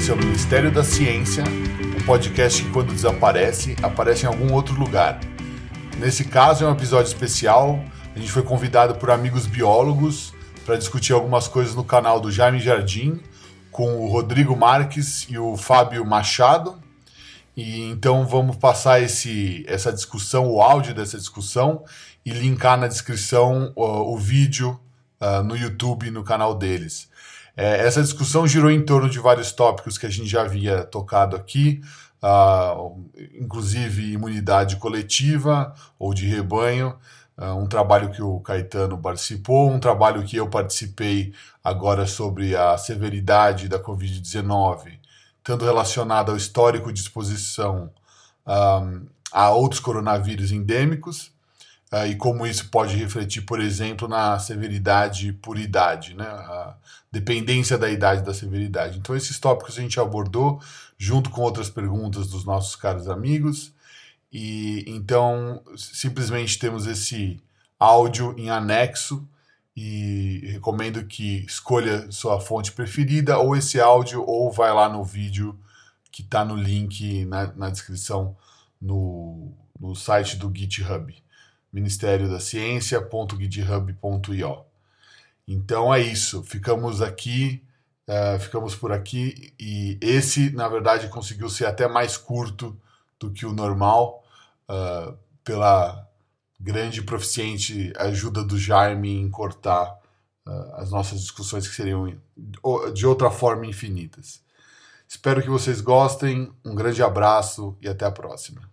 Esse é o Ministério da Ciência, um podcast que, quando desaparece, aparece em algum outro lugar. Nesse caso, é um episódio especial. A gente foi convidado por amigos biólogos para discutir algumas coisas no canal do Jaime Jardim, com o Rodrigo Marques e o Fábio Machado. E então vamos passar essa discussão, o áudio dessa discussão, e linkar na descrição o vídeo no YouTube, no canal deles. Essa discussão girou em torno de vários tópicos que a gente já havia tocado aqui, inclusive imunidade coletiva ou de rebanho, um trabalho que o Caetano participou, um trabalho que eu participei agora sobre a severidade da Covid-19, tanto relacionado ao histórico de exposição a outros coronavírus endêmicos, e como isso pode refletir, por exemplo, na severidade por idade, né? A dependência da idade da severidade. Então, esses tópicos a gente abordou junto com outras perguntas dos nossos caros amigos. E então, simplesmente temos esse áudio em anexo e recomendo que escolha sua fonte preferida, ou esse áudio, ou vai lá no vídeo que está no link na descrição no site do GitHub. Ministério da Ciência.github.io. Então é isso, ficamos por aqui, e esse, na verdade, conseguiu ser até mais curto do que o normal, pela grande e proficiente ajuda do Jaime em cortar as nossas discussões, que seriam de outra forma infinitas. Espero que vocês gostem, um grande abraço e até a próxima.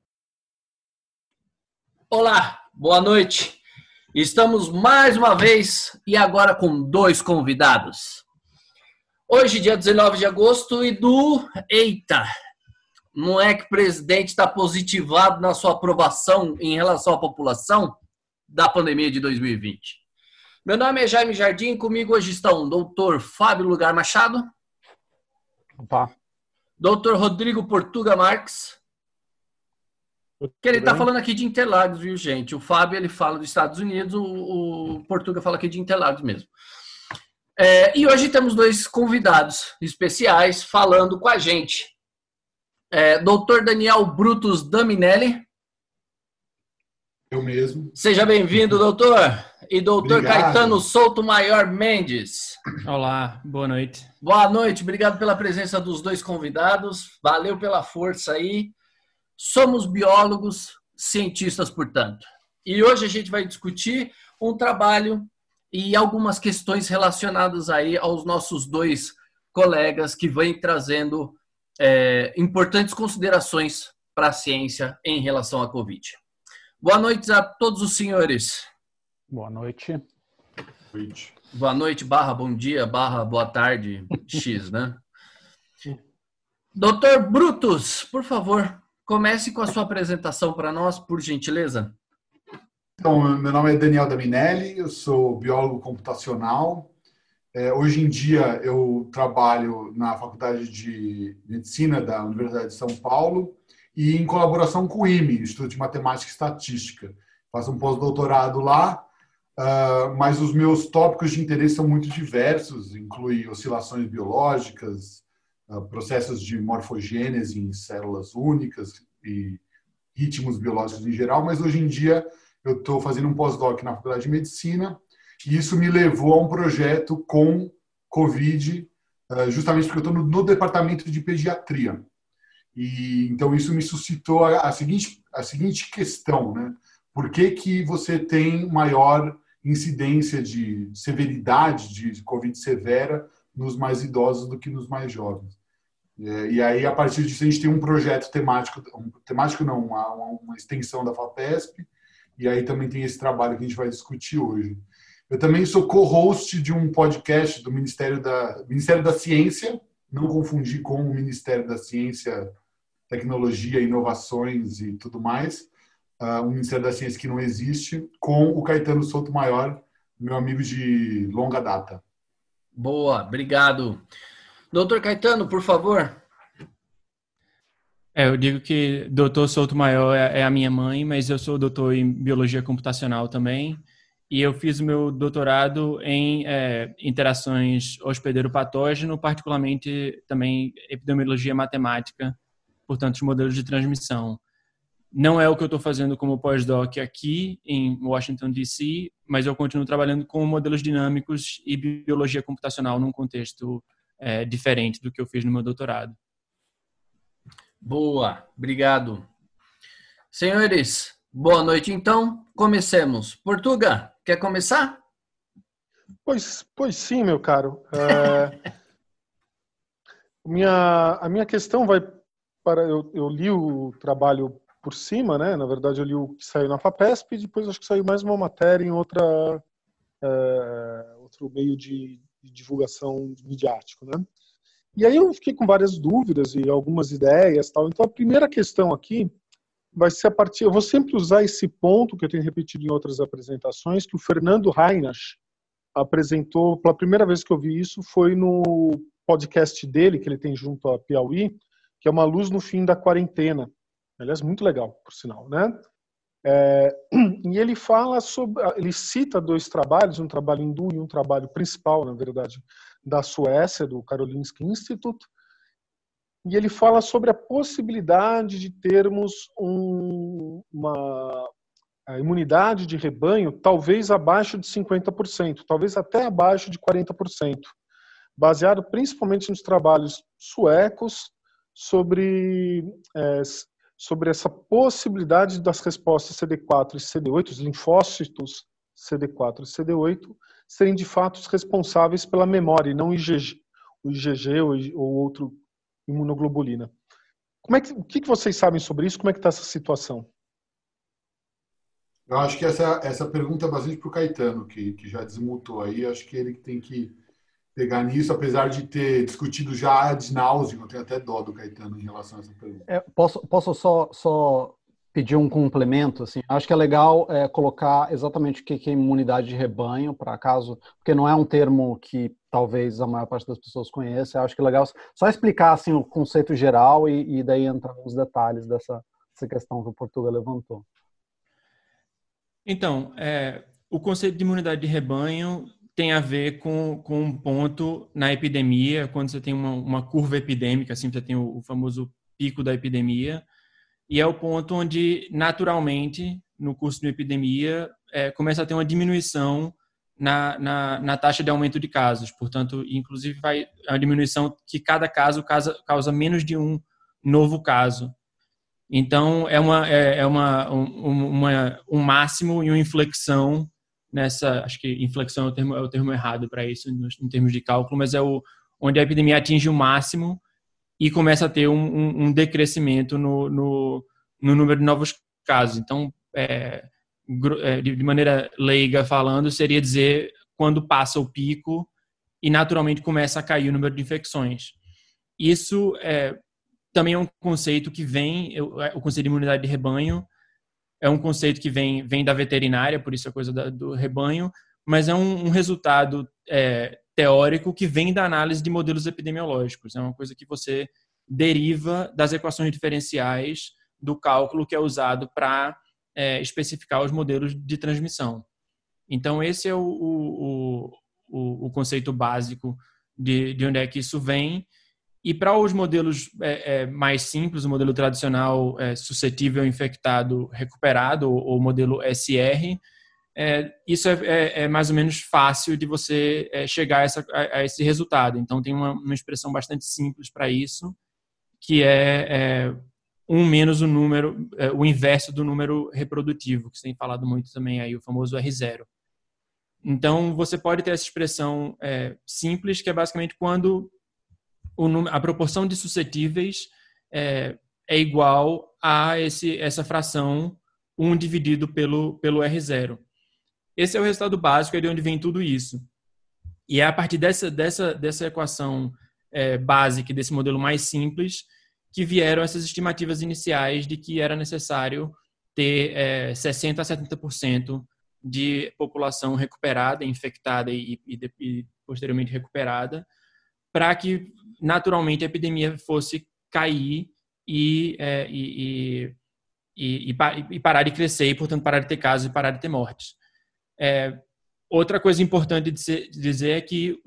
Olá, boa noite. Estamos mais uma vez e agora com 2 convidados. Hoje, dia 19 de agosto, não é que o presidente está positivado na sua aprovação em relação à população da pandemia de 2020. Meu nome é Jaime Jardim, comigo hoje estão o doutor Fábio Lugar Machado. Opa. Doutor Rodrigo Portuga Marques. Que ele está falando aqui de Interlagos, viu, gente? O Fábio, ele fala dos Estados Unidos, o Portuga fala aqui de Interlagos mesmo. E hoje temos 2 convidados especiais falando com a gente. Doutor Daniel Brutus Daminelli. Eu mesmo. Seja bem-vindo, doutor. E doutor Obrigado. Caetano Souto-Maior Mendes. Olá, boa noite. Boa noite, obrigado pela presença dos 2 convidados. Valeu pela força aí. Somos biólogos, cientistas, portanto. E hoje a gente vai discutir um trabalho e algumas questões relacionadas aí aos nossos 2 colegas que vêm trazendo importantes considerações para a ciência em relação à Covid. Boa noite a todos os senhores. Boa noite. Boa noite, bom dia, boa tarde, X, né? Doutor Brutus, por favor, comece com a sua apresentação para nós, por gentileza. Então, meu nome é Daniel Daminelli, eu sou biólogo computacional. Hoje em dia eu trabalho na Faculdade de Medicina da Universidade de São Paulo e em colaboração com o IME, Instituto de Matemática e Estatística. Faço um pós-doutorado lá, mas os meus tópicos de interesse são muito diversos, inclui oscilações biológicas, processos de morfogênese em células únicas e ritmos biológicos em geral, mas hoje em dia eu estou fazendo um pós-doc na Faculdade de Medicina e isso me levou a um projeto com Covid, justamente porque eu estou no departamento de pediatria. E então isso me suscitou a seguinte questão, né? Por que você tem maior incidência de severidade de Covid severa nos mais idosos do que nos mais jovens? E aí, a partir disso, a gente tem um projeto temático não, uma extensão da FAPESP, e aí também tem esse trabalho que a gente vai discutir hoje. Eu também sou co-host de um podcast do Ministério da Ciência, não confundir com o Ministério da Ciência, Tecnologia, Inovações e tudo mais, um Ministério da Ciência que não existe, com o Caetano Souto-Maior, meu amigo de longa data. Boa, obrigado. Doutor Caetano, por favor. Eu digo que doutor Souto-Maior é a minha mãe, mas eu sou doutor em biologia computacional também e eu fiz o meu doutorado em interações hospedeiro-patógeno, particularmente também epidemiologia matemática, portanto, os modelos de transmissão. Não é o que eu estou fazendo como pós-doc aqui em Washington, D.C., mas eu continuo trabalhando com modelos dinâmicos e biologia computacional num contexto diferente do que eu fiz no meu doutorado. Boa, obrigado. Senhores, boa noite então. Comecemos. Portuga, quer começar? Pois sim, meu caro. A minha questão vai para... Eu li o trabalho por cima, né? Na verdade, eu li o que saiu na FAPESP e depois acho que saiu mais uma matéria em outro meio de divulgação midiático, né? E aí eu fiquei com várias dúvidas e algumas ideias, tal. Então, a primeira questão aqui vai ser eu vou sempre usar esse ponto que eu tenho repetido em outras apresentações, que o Fernando Reinach apresentou, pela primeira vez que eu vi isso, foi no podcast dele, que ele tem junto à Piauí, que é Uma Luz no Fim da Quarentena. Aliás, muito legal, por sinal, né? E ele fala sobre, ele cita dois trabalhos, um trabalho hindu e um trabalho principal, na verdade, da Suécia, do Karolinska Institute, e ele fala sobre a possibilidade de termos uma imunidade de rebanho talvez abaixo de 50%, talvez até abaixo de 40%, baseado principalmente nos trabalhos suecos sobre essa possibilidade das respostas CD4 e CD8, os linfócitos CD4 e CD8, serem de fato responsáveis pela memória, e não o IgG ou outro imunoglobulina. O que vocês sabem sobre isso? Como é que está essa situação? Eu acho que essa pergunta é bastante para o Caetano, que já desmutou aí. Acho que ele tem que pegar nisso, apesar de ter discutido já ad nauseam. Eu tenho até dó do Caetano em relação a essa pergunta. Posso só pedir um complemento? Assim? Acho que é legal colocar exatamente o que é imunidade de rebanho, para acaso, porque não é um termo que talvez a maior parte das pessoas conheça. Acho que é legal só explicar assim, o conceito geral e daí entrar nos detalhes dessa questão que o Portuga levantou. Então, o conceito de imunidade de rebanho tem a ver com um ponto na epidemia, quando você tem uma curva epidêmica, assim, você tem o famoso pico da epidemia, e é o ponto onde, naturalmente, no curso de uma epidemia, começa a ter uma diminuição na taxa de aumento de casos. Portanto, inclusive, é uma diminuição que cada caso causa menos de um novo caso. Então, um máximo e uma inflexão nessa, acho que inflexão é o termo errado para isso, em termos de cálculo, mas onde a epidemia atinge o máximo e começa a ter um decrescimento no número de novos casos. Então, de maneira leiga falando, seria dizer quando passa o pico e naturalmente começa a cair o número de infecções. Isso também é um conceito que o conceito de imunidade de rebanho é um conceito que vem da veterinária, por isso a coisa do rebanho, mas é um resultado teórico que vem da análise de modelos epidemiológicos. É uma coisa que você deriva das equações diferenciais do cálculo que é usado para especificar os modelos de transmissão. Então, esse é o conceito básico de onde é que isso vem. E para os modelos mais simples, o modelo tradicional suscetível, infectado, recuperado, ou modelo SR, isso é mais ou menos fácil de você chegar a esse resultado. Então, tem uma expressão bastante simples para isso, que é 1 menos o número, o inverso do número reprodutivo, que você tem falado muito também aí, o famoso R0. Então, você pode ter essa expressão simples, que é basicamente quando a proporção de suscetíveis é igual a essa fração 1 dividido pelo R0. Esse é o resultado básico, é de onde vem tudo isso. E é a partir dessa equação básica, desse modelo mais simples, que vieram essas estimativas iniciais de que era necessário ter 60% a 70% de população recuperada, infectada e posteriormente recuperada, para que naturalmente a epidemia fosse cair e parar de crescer e, portanto, parar de ter casos e parar de ter mortes. outra coisa importante de dizer é que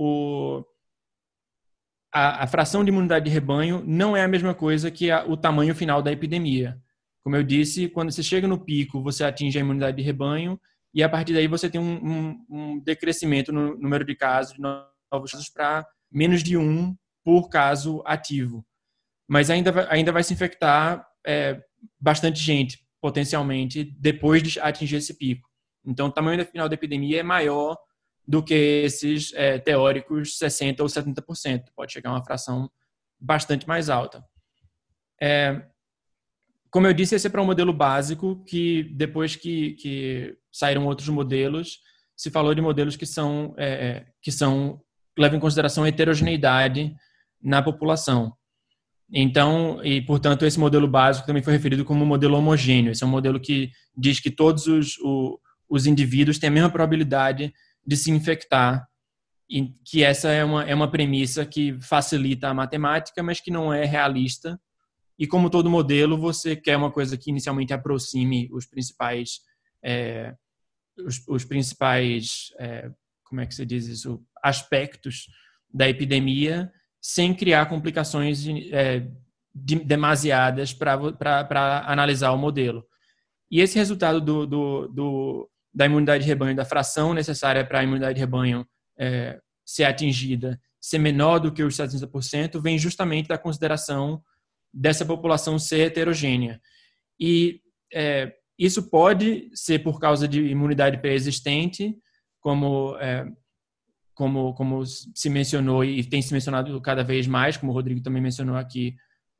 a fração de imunidade de rebanho não é a mesma coisa que o tamanho final da epidemia. Como eu disse, quando você chega no pico, você atinge a imunidade de rebanho e a partir daí você tem um decrescimento no número de casos, de novos casos, para menos de 1 por caso ativo. Mas ainda vai se infectar bastante gente, potencialmente, depois de atingir esse pico. Então, o tamanho final da epidemia é maior do que esses teóricos 60% ou 70%. Pode chegar a uma fração bastante mais alta. Como eu disse, esse é para um modelo básico que, depois que saíram outros modelos, se falou de modelos que levam em consideração a heterogeneidade na população. Então, e portanto, esse modelo básico também foi referido como um modelo homogêneo. Esse é um modelo que diz que todos os indivíduos têm a mesma probabilidade de se infectar, e que essa é uma premissa que facilita a matemática, mas que não é realista. E como todo modelo, você quer uma coisa que inicialmente aproxime os principais como é que se diz isso, aspectos da epidemia, sem criar complicações demasiadas para analisar o modelo. E esse resultado da imunidade de rebanho, da fração necessária para a imunidade de rebanho ser atingida, ser menor do que os 70%, vem justamente da consideração dessa população ser heterogênea. E isso pode ser por causa de imunidade pré-existente, como se mencionou e tem se mencionado cada vez mais, como o Rodrigo também mencionou aqui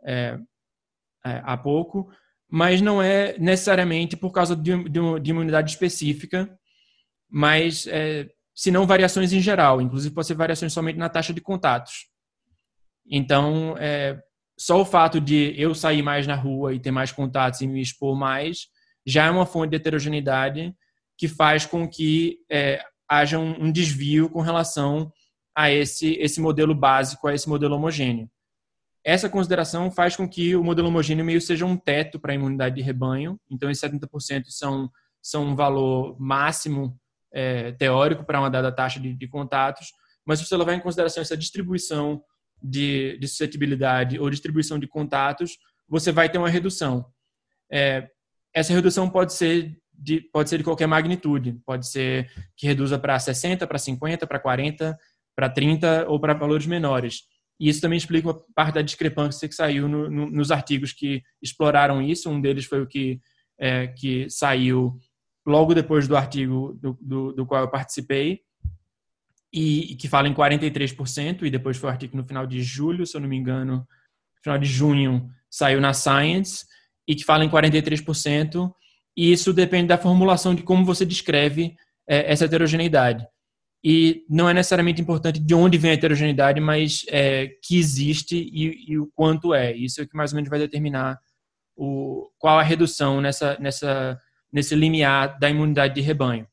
há pouco, mas não é necessariamente por causa de imunidade específica, mas senão variações em geral, inclusive pode ser variações somente na taxa de contatos. Então, só o fato de eu sair mais na rua e ter mais contatos e me expor mais, já é uma fonte de heterogeneidade que faz com que haja um desvio com relação a esse modelo básico, a esse modelo homogêneo. Essa consideração faz com que o modelo homogêneo meio seja um teto para a imunidade de rebanho. Então, esses 70% são um valor máximo teórico para uma dada taxa de contatos, mas se você levar em consideração essa distribuição de suscetibilidade ou distribuição de contatos, você vai ter uma redução. Essa redução pode ser de qualquer magnitude. Pode ser que reduza para 60, para 50, para 40, para 30 ou para valores menores. E isso também explica uma parte da discrepância que saiu nos artigos que exploraram isso. Um deles foi o que saiu logo depois do artigo do qual eu participei, e que fala em 43%, e depois foi o artigo no final de julho, se eu não me engano, no final de junho, saiu na Science, e que fala em 43%, e isso depende da formulação de como você descreve essa heterogeneidade. E não é necessariamente importante de onde vem a heterogeneidade, mas que existe e o quanto é. Isso é o que mais ou menos vai determinar qual a redução nesse limiar da imunidade de rebanho.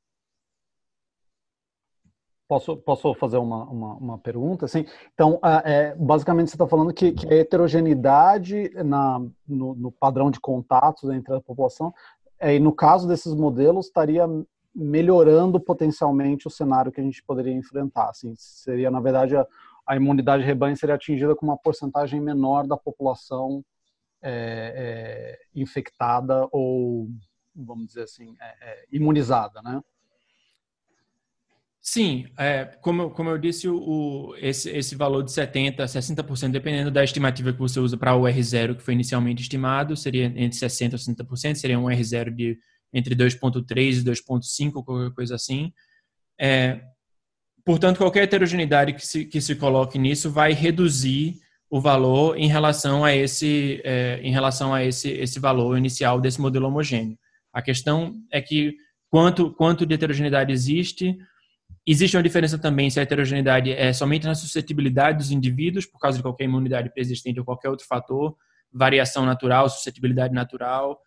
Posso fazer uma pergunta? Assim, então, basicamente você está falando que a heterogeneidade no padrão de contatos entre a população, e no caso desses modelos, estaria melhorando potencialmente o cenário que a gente poderia enfrentar. Assim, seria, na verdade, a imunidade de rebanho seria atingida com uma porcentagem menor da população infectada ou, vamos dizer assim, imunizada, né? Sim, como eu disse, esse valor de 70%, 60%, dependendo da estimativa que você usa para o R0, que foi inicialmente estimado, seria entre 60% e 60%, seria um R0 de entre 2,3 e 2,5, qualquer coisa assim. Portanto, qualquer heterogeneidade que se coloque nisso vai reduzir o valor em relação a esse valor inicial desse modelo homogêneo. A questão é que quanto de heterogeneidade existe uma diferença também se a heterogeneidade é somente na suscetibilidade dos indivíduos, por causa de qualquer imunidade pré-existente ou qualquer outro fator, variação natural, suscetibilidade natural,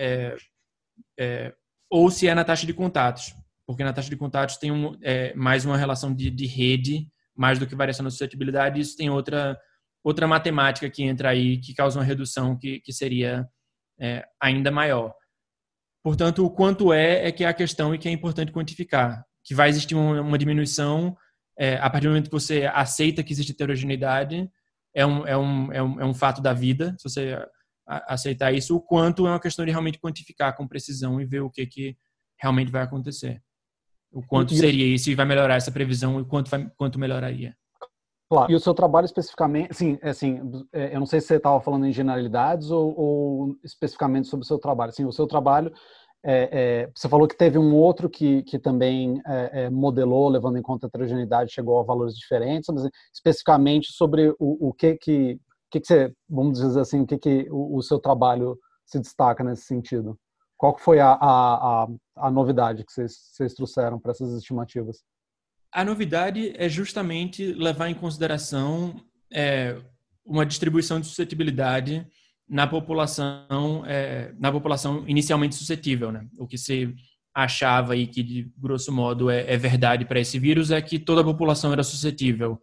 ou se é na taxa de contatos, porque na taxa de contatos tem mais uma relação de rede, mais do que variação na suscetibilidade, e isso tem outra matemática que entra aí, que causa uma redução que seria ainda maior. Portanto, o quanto é que é a questão e que é importante quantificar. que vai existir uma diminuição a partir do momento que você aceita que existe heterogeneidade, é um fato da vida, se você aceitar isso, o quanto é uma questão de realmente quantificar com precisão e ver o que realmente vai acontecer. O quanto seria isso e vai melhorar essa previsão e quanto melhoraria. Claro. E o seu trabalho especificamente, eu não sei se você estava falando em generalidades ou especificamente sobre o seu trabalho. Assim, o seu trabalho, você falou que teve um outro que também modelou, levando em conta a heterogeneidade, chegou a valores diferentes, mas especificamente sobre o que você, vamos dizer assim, o seu trabalho se destaca nesse sentido. Qual foi a novidade que vocês trouxeram para essas estimativas? A novidade é justamente levar em consideração uma distribuição de suscetibilidade na população inicialmente suscetível, né? O que se achava aí que, de grosso modo, é verdade para esse vírus é que toda a população era suscetível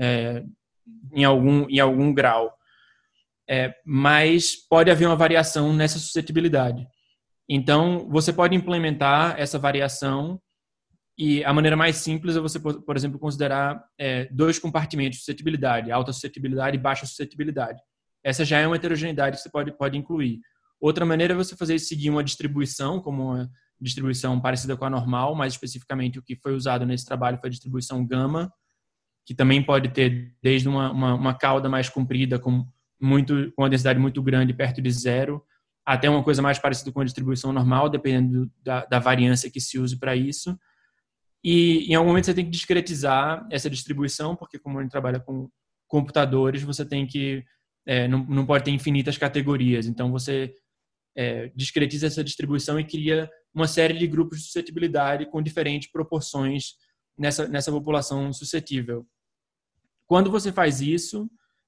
em algum grau. Mas pode haver uma variação nessa suscetibilidade. Então, você pode implementar essa variação e a maneira mais simples é você, por exemplo, considerar 2 compartimentos de suscetibilidade, alta suscetibilidade e baixa suscetibilidade. Essa já é uma heterogeneidade que você pode incluir. Outra maneira é você seguir uma distribuição, como uma distribuição parecida com a normal, mais especificamente o que foi usado nesse trabalho foi a distribuição gama, que também pode ter desde uma cauda mais comprida com uma densidade muito grande, perto de 0, até uma coisa mais parecida com a distribuição normal, dependendo da variância que se use para isso. E em algum momento você tem que discretizar essa distribuição, porque como a gente trabalha com computadores, você tem que não pode ter infinitas categorias. Então você discretiza essa distribuição e cria uma série de grupos de suscetibilidade com diferentes proporções nessa população suscetível. Quando você faz isso,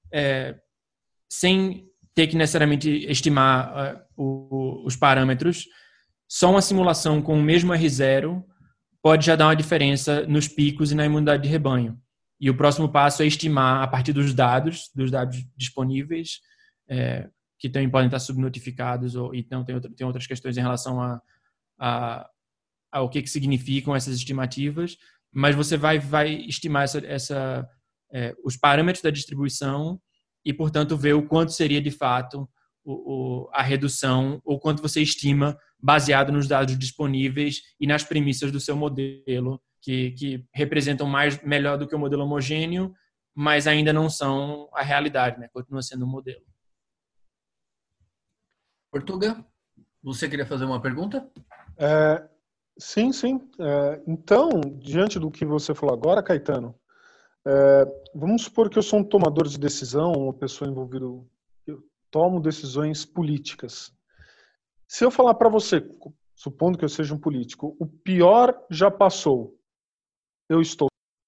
sem ter que necessariamente estimar os parâmetros, só uma simulação com o mesmo R0 pode já dar uma diferença nos picos e na imunidade de rebanho. E o próximo passo é estimar a partir dos dados disponíveis, que também podem estar subnotificados, ou então tem outras questões em relação ao que significam essas estimativas, mas você vai estimar os parâmetros da distribuição e, portanto, ver o quanto seria de fato a redução, ou quanto você estima baseado nos dados disponíveis e nas premissas do seu modelo, que representam melhor do que o modelo homogêneo, mas ainda não são a realidade, né? Continua sendo um modelo. Portuga, você queria fazer uma pergunta? Sim. Então, diante do que você falou agora, Caetano, vamos supor que eu sou um tomador de decisão, uma pessoa envolvida, eu tomo decisões políticas. Se eu falar para você, supondo que eu seja um político, o pior já passou, eu estou...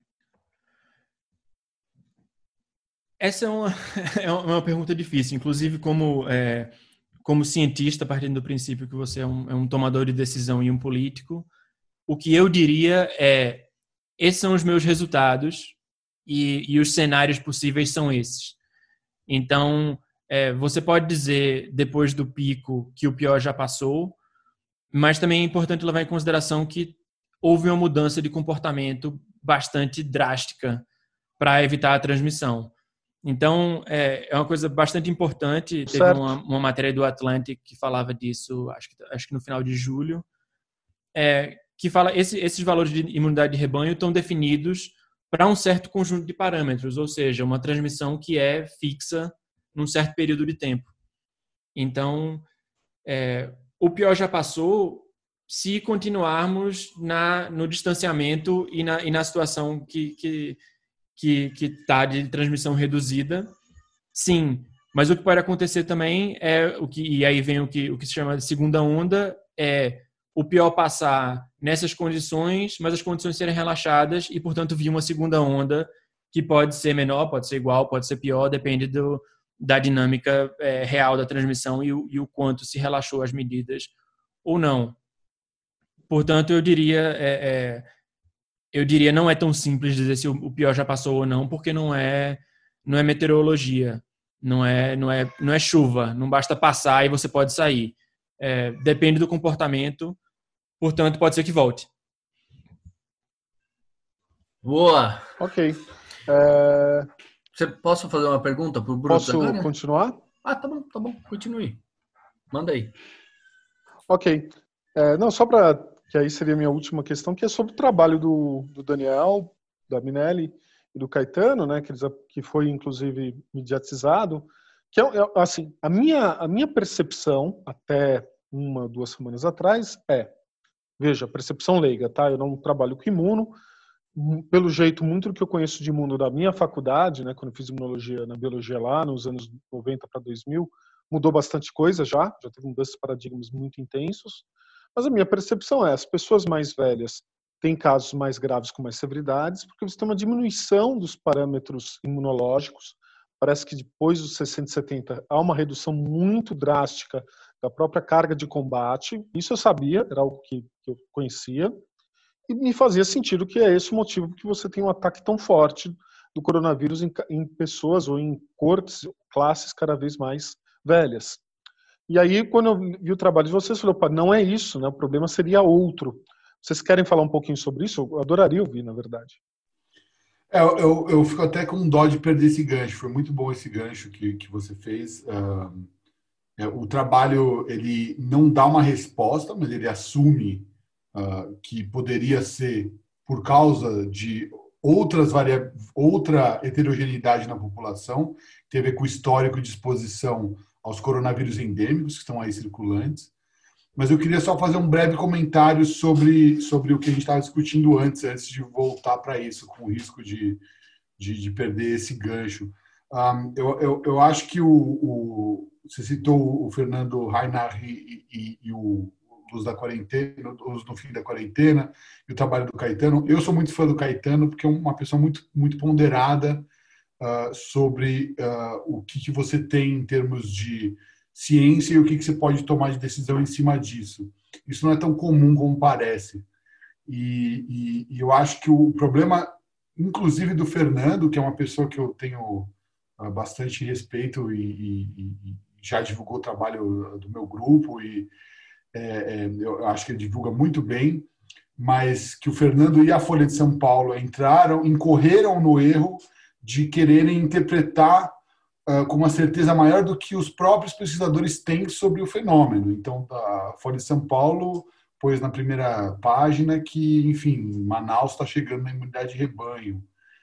Essa é uma pergunta difícil, inclusive como cientista, partindo do princípio que você é um tomador de decisão e um político, o que eu diria esses são os meus resultados e os cenários possíveis são esses. Então, você pode dizer, depois do pico, que o pior já passou, mas também é importante levar em consideração que houve uma mudança de comportamento bastante drástica para evitar a transmissão. Então, é uma coisa bastante importante. Teve uma matéria do Atlantic que falava disso, acho que no final de julho, que fala esses valores de imunidade de rebanho estão definidos para um certo conjunto de parâmetros, ou seja, uma transmissão que é fixa num certo período de tempo. Então, o pior já passou se continuarmos no distanciamento e na situação que está de transmissão reduzida, sim. Mas o que pode acontecer também e aí vem o que se chama de segunda onda, o pior passar nessas condições, mas as condições serem relaxadas e, portanto, vir uma segunda onda que pode ser menor, pode ser igual, pode ser pior, depende da dinâmica real da transmissão e o quanto se relaxou as medidas ou não. Portanto, eu diria não é tão simples dizer se o pior já passou ou não, porque não é meteorologia, não é chuva, não basta passar e você pode sair. Depende do comportamento, portanto, pode ser que volte. Boa. Ok. Posso fazer uma pergunta para o Bruno Posso agora? continuar? Tá bom. Continue. Manda aí. Ok. Não, só para que aí seria a minha última questão, que é sobre o trabalho do Daniel, da Minelli e do Caetano, né, que foi inclusive mediatizado, que assim, a minha percepção até 1, 2 semanas atrás veja, percepção leiga, tá? Eu não trabalho com imuno, pelo jeito, muito do que eu conheço de imuno da minha faculdade, né, quando eu fiz imunologia na biologia lá, nos anos 90 para 2000, mudou bastante coisa já teve mudanças de paradigmas muito intensos, mas a minha percepção as pessoas mais velhas têm casos mais graves com mais severidades, porque você tem uma diminuição dos parâmetros imunológicos, parece que depois dos 60 e 70 há uma redução muito drástica da própria carga de combate, isso eu sabia, era algo que eu conhecia, e me fazia sentido que é esse o motivo que você tem um ataque tão forte do coronavírus em pessoas ou em classes cada vez mais velhas. E aí, quando eu vi o trabalho de vocês, eu falei, não é isso, né? O problema seria outro. Vocês querem falar um pouquinho sobre isso? Eu adoraria ouvir, na verdade. Eu fico até com dó de perder esse gancho. Foi muito bom esse gancho que você fez. O trabalho, ele não dá uma resposta, mas ele assume que poderia ser por causa de outra heterogeneidade na população, tem a ver com o histórico de exposição aos coronavírus endêmicos que estão aí circulantes. Mas eu queria só fazer um breve comentário sobre o que a gente estava discutindo antes de voltar para isso, com o risco de perder esse gancho. Eu acho que você citou o Fernando Reinhardt e o Luz da Quarentena, Luz no Fim da Quarentena, e o trabalho do Caetano. Eu sou muito fã do Caetano, porque é uma pessoa muito, muito ponderada sobre o que você tem em termos de ciência e o que você pode tomar de decisão em cima disso. Isso não é tão comum como parece. E eu acho que o problema, inclusive do Fernando, que é uma pessoa que eu tenho bastante respeito e já divulgou o trabalho do meu grupo e eu acho que ele divulga muito bem, mas que o Fernando e a Folha de São Paulo incorreram no erro de quererem interpretar com uma certeza maior do que os próprios pesquisadores têm sobre o fenômeno. Então, a Folha de São Paulo pôs na primeira página que, enfim, Manaus está chegando na imunidade de rebanho.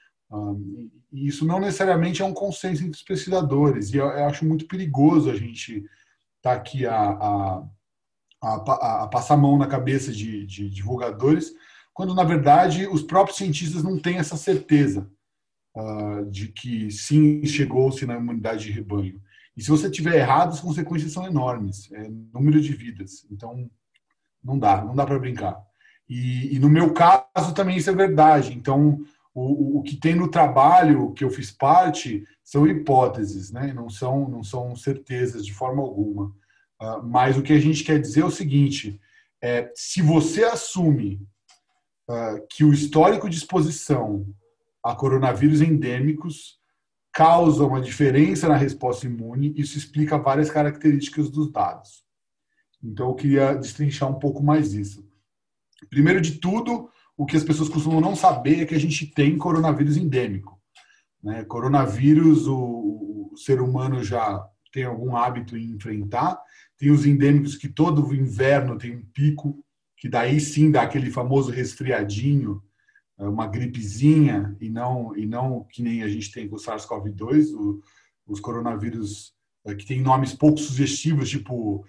E isso não necessariamente é um consenso entre os pesquisadores. E eu acho muito perigoso a gente estar aqui a passar a mão na cabeça de divulgadores, quando, na verdade, os próprios cientistas não têm essa certeza de que sim, chegou-se na imunidade de rebanho. E se você tiver errado, as consequências são enormes, número de vidas. Então, não dá para brincar. E no meu caso também isso é verdade. Então, o que tem no trabalho que eu fiz parte são hipóteses, né? Não são certezas de forma alguma. Mas o que a gente quer dizer é o seguinte: se você assume que o histórico de exposição a coronavírus endêmicos causa uma diferença na resposta imune, isso explica várias características dos dados. Então, eu queria destrinchar um pouco mais isso. Primeiro de tudo, o que as pessoas costumam não saber é que a gente tem coronavírus endêmico. Né? Coronavírus, o ser humano já tem algum hábito em enfrentar. Tem os endêmicos que todo inverno tem um pico, que daí sim dá aquele famoso resfriadinho, uma gripezinha, e não que nem a gente tem com o SARS-CoV-2, os coronavírus que têm nomes pouco sugestivos, tipo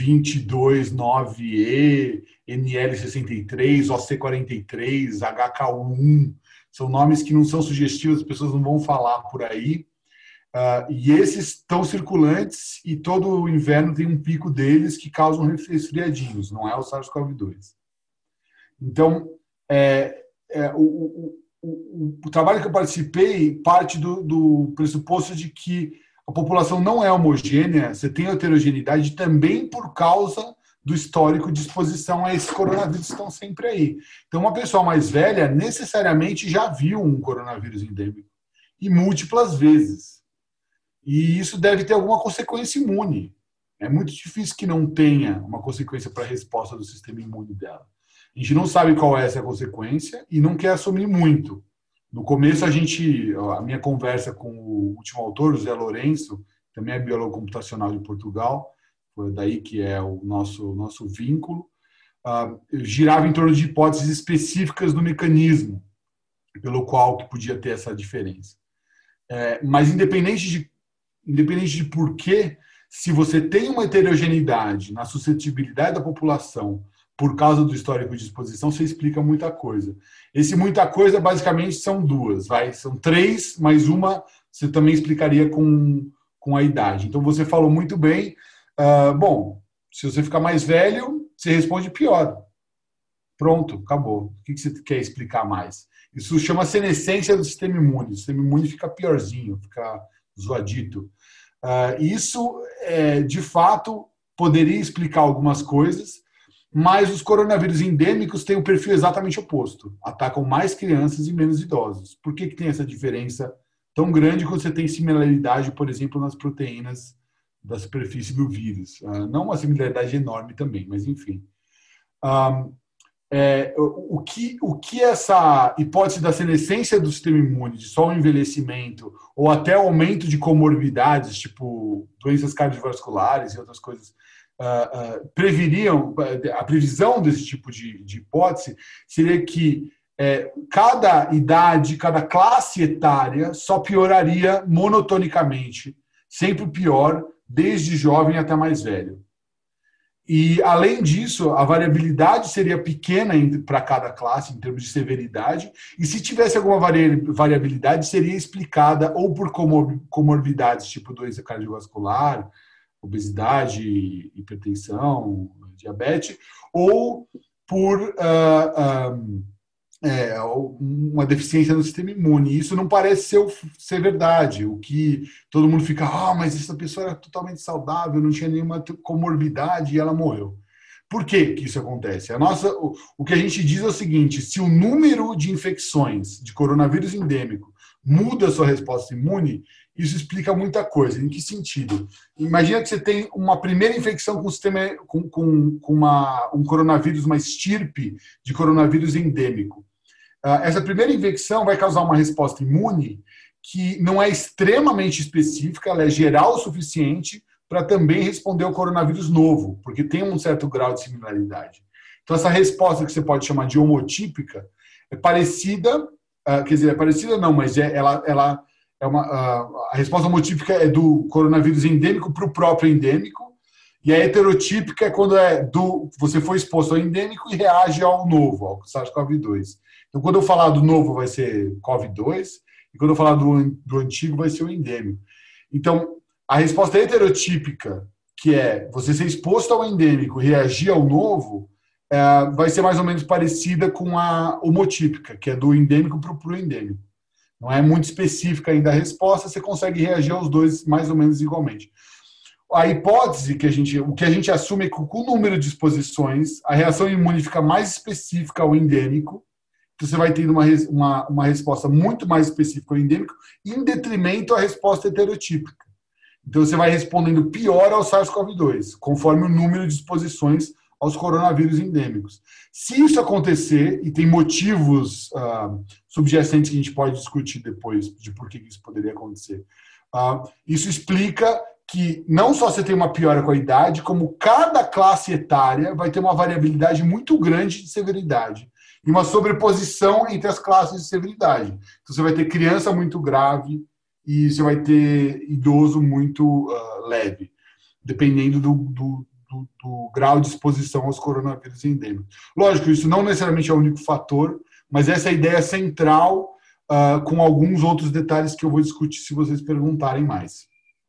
22.9E, NL63, OC43, HK1, são nomes que não são sugestivos, as pessoas não vão falar por aí. E esses estão circulantes e todo inverno tem um pico deles que causam resfriadinhos, não é o SARS-CoV-2. Então, o trabalho que eu participei parte do pressuposto de que a população não é homogênea, você tem heterogeneidade também por causa do histórico de exposição a esses coronavírus que estão sempre aí. Então, uma pessoa mais velha necessariamente já viu um coronavírus endêmico, e múltiplas vezes. E isso deve ter alguma consequência imune. É muito difícil que não tenha uma consequência para a resposta do sistema imune dela. A gente não sabe qual é essa consequência e não quer assumir muito. No começo, a minha conversa com o último autor, o Zé Lourenço, também é biólogo computacional de Portugal, foi daí que é o nosso vínculo, girava em torno de hipóteses específicas do mecanismo pelo qual que podia ter essa diferença. Mas independente de por quê, se você tem uma heterogeneidade na suscetibilidade da população por causa do histórico de exposição, você explica muita coisa. Esse muita coisa, basicamente, são duas. São três, mas uma você também explicaria com a idade. Então, você falou muito bem. Bom, se você ficar mais velho, você responde pior. Pronto, acabou. O que você quer explicar mais? Isso chama senescência do sistema imune. O sistema imune fica piorzinho, fica zoadito. Isso, de fato, poderia explicar algumas coisas, mas os coronavírus endêmicos têm um perfil exatamente oposto. Atacam mais crianças e menos idosos. Por que tem essa diferença tão grande quando você tem similaridade, por exemplo, nas proteínas da superfície do vírus? Não uma similaridade enorme também, mas enfim. O que essa hipótese da senescência do sistema imune, de só o envelhecimento, ou até o aumento de comorbidades, tipo doenças cardiovasculares e outras coisas, previriam, a previsão desse tipo de hipótese seria que cada idade, cada classe etária só pioraria monotonicamente, sempre pior, desde jovem até mais velho. E, além disso, a variabilidade seria pequena para cada classe, em termos de severidade, e se tivesse alguma variabilidade, seria explicada ou por comorbidades, tipo doença cardiovascular, obesidade, hipertensão, diabetes, ou por uma deficiência no sistema imune. Isso não parece ser verdade. O que todo mundo fica, mas essa pessoa era totalmente saudável, não tinha nenhuma comorbidade e ela morreu. Por que isso acontece? O que a gente diz é o seguinte: se o número de infecções de coronavírus endêmico muda a sua resposta imune, isso explica muita coisa. Em que sentido? Imagina que você tem uma primeira infecção com um coronavírus, uma estirpe de coronavírus endêmico. Essa primeira infecção vai causar uma resposta imune que não é extremamente específica, ela é geral o suficiente para também responder ao coronavírus novo, porque tem um certo grau de similaridade. Então, essa resposta que você pode chamar de homotípica é parecida, parecida não, mas ela é a resposta homotípica é do coronavírus endêmico para o próprio endêmico, e a heterotípica é quando você foi exposto ao endêmico e reage ao novo, ao SARS-CoV-2. Então, quando eu falar do novo, vai ser COVID-2, e quando eu falar do antigo, vai ser o endêmico. Então, a resposta heterotípica, que é você ser exposto ao endêmico e reagir ao novo, vai ser mais ou menos parecida com a homotípica, que é do endêmico para o endêmico. Não é muito específica ainda a resposta, você consegue reagir aos dois mais ou menos igualmente. A hipótese o que a gente assume é que com o número de exposições, a reação imune fica mais específica ao endêmico, então você vai tendo uma resposta muito mais específica ao endêmico, em detrimento à resposta heterotípica. Então você vai respondendo pior ao SARS-CoV-2, conforme o número de exposições aos coronavírus endêmicos. Se isso acontecer, e tem motivos subjacentes que a gente pode discutir depois de por que isso poderia acontecer, isso explica que não só você tem uma piora com a idade, como cada classe etária vai ter uma variabilidade muito grande de severidade e uma sobreposição entre as classes de severidade. Então você vai ter criança muito grave e você vai ter idoso muito leve, dependendo do grau de exposição aos coronavírus endêmicos. Lógico, isso não necessariamente é o único fator, mas essa é a ideia central, com alguns outros detalhes que eu vou discutir se vocês perguntarem mais.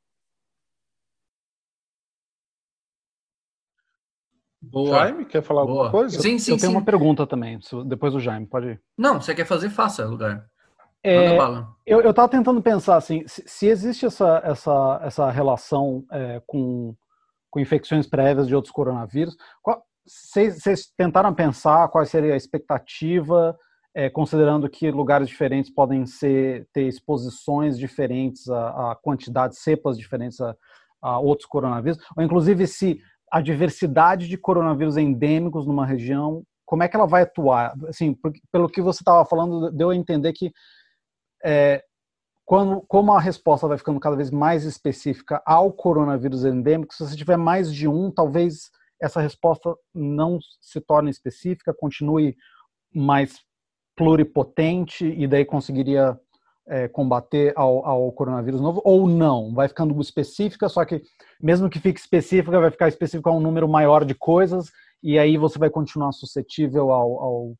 Boa. Jaime, quer falar alguma coisa? Sim, eu tenho uma pergunta também, depois do Jaime, pode ir. Não, você quer fazer, faça, lugar. Eu estava tentando pensar assim, se existe essa relação com infecções prévias de outros coronavírus, vocês tentaram pensar qual seria a expectativa, considerando que lugares diferentes podem ter exposições diferentes a quantidades, cepas diferentes a outros coronavírus, ou inclusive se a diversidade de coronavírus endêmicos numa região, como é que ela vai atuar? Assim, pelo que você estava falando, deu a entender que como a resposta vai ficando cada vez mais específica ao coronavírus endêmico, se você tiver mais de um, talvez essa resposta não se torne específica, continue mais pluripotente e daí conseguiria combater ao coronavírus novo, ou não, vai ficando específica, só que mesmo que fique específica, vai ficar específica a um número maior de coisas e aí você vai continuar suscetível ao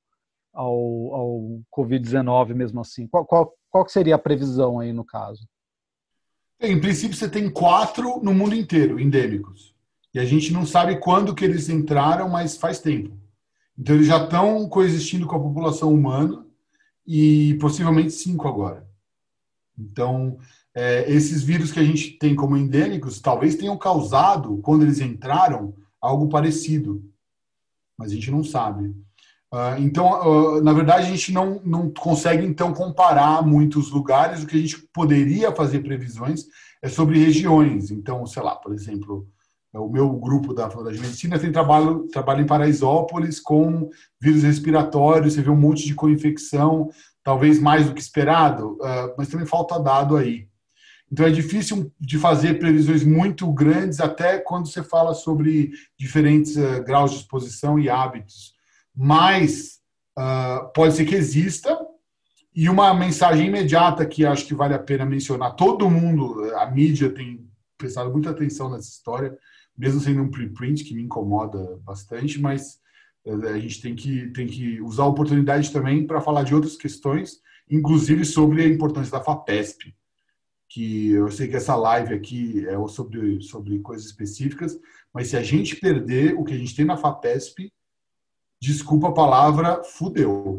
Covid-19 mesmo assim. Qual que seria a previsão aí no caso? Em princípio, você tem 4 no mundo inteiro, endêmicos. E a gente não sabe quando que eles entraram, mas faz tempo. Então, eles já estão coexistindo com a população humana e possivelmente 5 agora. Então, esses vírus que a gente tem como endêmicos talvez tenham causado, quando eles entraram, algo parecido. Mas a gente não sabe. Então, na verdade, a gente não consegue, então, comparar muitos lugares. O que a gente poderia fazer previsões é sobre regiões. Então, sei lá, por exemplo, o meu grupo da Faculdade de Medicina tem trabalho em Paraisópolis com vírus respiratórios, você vê um monte de co-infecção, talvez mais do que esperado, mas também falta dado aí. Então é difícil de fazer previsões muito grandes, até quando você fala sobre diferentes graus de exposição e hábitos. Mas pode ser que exista. E uma mensagem imediata que acho que vale a pena mencionar, todo mundo, a mídia tem prestado muita atenção nessa história, mesmo sendo um preprint que me incomoda bastante, mas a gente tem que usar a oportunidade também para falar de outras questões, inclusive sobre a importância da FAPESP, que eu sei que essa live aqui é sobre coisas específicas, mas se a gente perder o que a gente tem na FAPESP, desculpa a palavra, fudeu.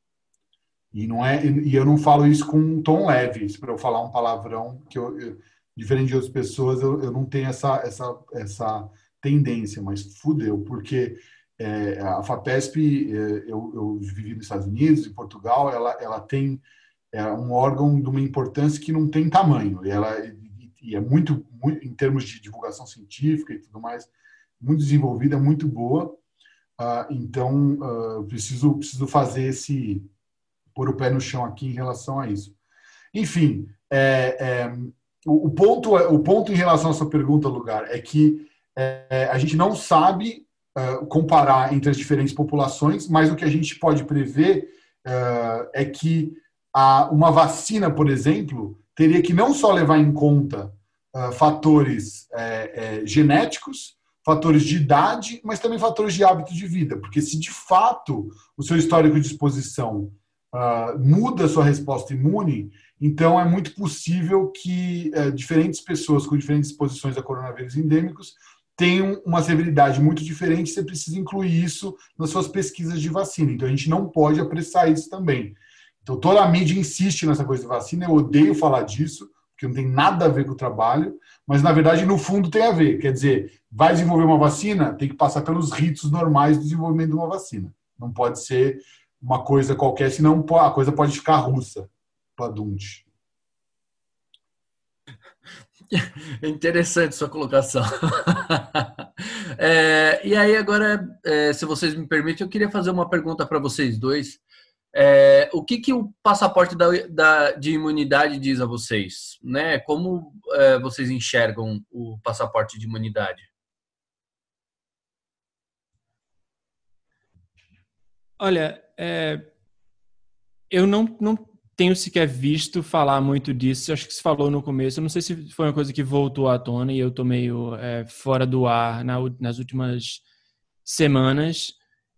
E eu não falo isso com um tom leve, para eu falar um palavrão que diferente de outras pessoas, eu não tenho essa tendência, mas fudeu, porque a FAPESP, eu vivi nos Estados Unidos, em Portugal, ela tem um órgão de uma importância que não tem tamanho, e é muito, em termos de divulgação científica e tudo mais, muito desenvolvida, muito boa. Então, preciso fazer pôr o pé no chão aqui em relação a isso. Enfim, o ponto em relação à sua pergunta, Lugar, é que a gente não sabe comparar entre as diferentes populações, mas o que a gente pode prever é que uma vacina, por exemplo, teria que não só levar em conta fatores genéticos, fatores de idade, mas também fatores de hábito de vida, porque se de fato o seu histórico de exposição muda a sua resposta imune, então é muito possível que diferentes pessoas com diferentes exposições a coronavírus endêmicos tenham uma severidade muito diferente. Você precisa incluir isso nas suas pesquisas de vacina. Então a gente não pode apressar isso também. Então toda a mídia insiste nessa coisa de vacina, eu odeio falar disso, porque não tem nada a ver com o trabalho, mas na verdade no fundo tem a ver. Quer dizer, vai desenvolver uma vacina, tem que passar pelos ritos normais do desenvolvimento de uma vacina. Não pode ser uma coisa qualquer, senão a coisa pode ficar russa. Padunte. Interessante sua colocação. E aí agora, se vocês me permitem, eu queria fazer uma pergunta para vocês dois. O que o passaporte de imunidade diz a vocês? Né? Como vocês enxergam o passaporte de imunidade? Olha, eu não tenho sequer visto falar muito disso. Acho que se falou no começo. Eu não sei se foi uma coisa que voltou à tona e eu estou meio fora do ar nas últimas semanas.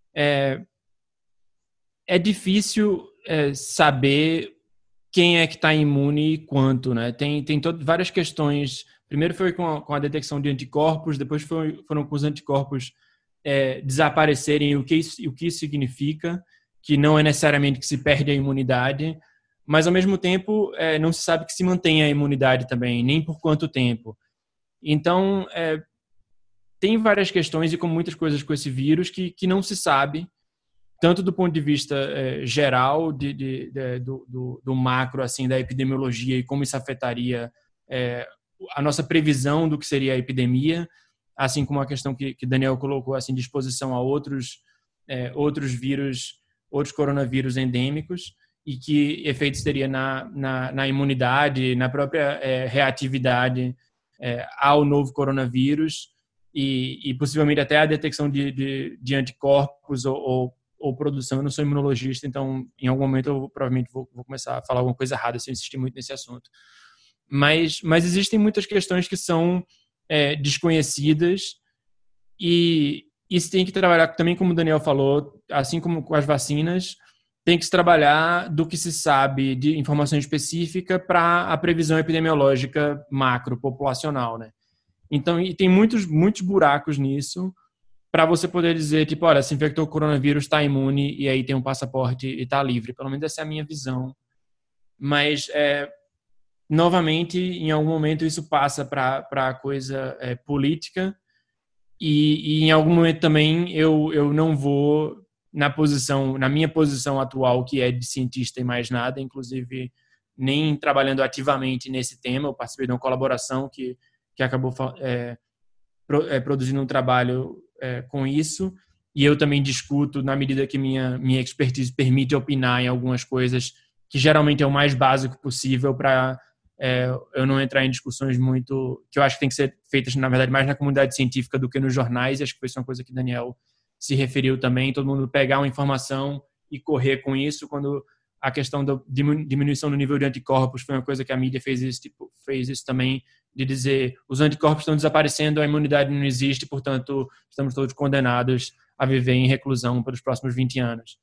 É difícil saber quem é que está imune e quanto, né? Tem várias questões. Primeiro foi com a detecção de anticorpos, depois foram com os anticorpos desaparecerem, o que isso significa, que não é necessariamente que se perde a imunidade, mas ao mesmo tempo não se sabe que se mantém a imunidade também, nem por quanto tempo. Então, tem várias questões e como muitas coisas com esse vírus que não se sabe, tanto do ponto de vista geral do macro, assim, da epidemiologia e como isso afetaria a nossa previsão do que seria a epidemia, assim como a questão que Daniel colocou, assim, de exposição a outros vírus, outros coronavírus endêmicos. e que efeitos teria na imunidade, na própria reatividade ao novo coronavírus e possivelmente até a detecção de anticorpos ou produção. Eu não sou imunologista, então em algum momento eu provavelmente vou começar a falar alguma coisa errada se eu insistir muito nesse assunto. Mas existem muitas questões que são desconhecidas e se tem que trabalhar também, como o Daniel falou, assim como com as vacinas, tem que se trabalhar do que se sabe de informação específica para a previsão epidemiológica macro, populacional, né? Então, e tem muitos buracos nisso para você poder dizer, tipo, olha, se infectou o coronavírus, está imune e aí tem um passaporte e está livre. Pelo menos essa é a minha visão. Mas, novamente, em algum momento isso passa para a coisa política e em algum momento também eu não vou na minha posição atual, que é de cientista e mais nada, inclusive nem trabalhando ativamente nesse tema. Eu participei de uma colaboração que acabou produzindo um trabalho com isso, e eu também discuto na medida que minha expertise permite opinar em algumas coisas que geralmente é o mais básico possível para eu não entrar em discussões muito que eu acho que tem que ser feitas, na verdade, mais na comunidade científica do que nos jornais. Acho que foi uma coisa que Daniel se referiu também, todo mundo pegar uma informação e correr com isso, quando a questão da diminuição do nível de anticorpos foi uma coisa que a mídia fez isso também, de dizer, os anticorpos estão desaparecendo, a imunidade não existe, portanto, estamos todos condenados a viver em reclusão pelos próximos 20 anos.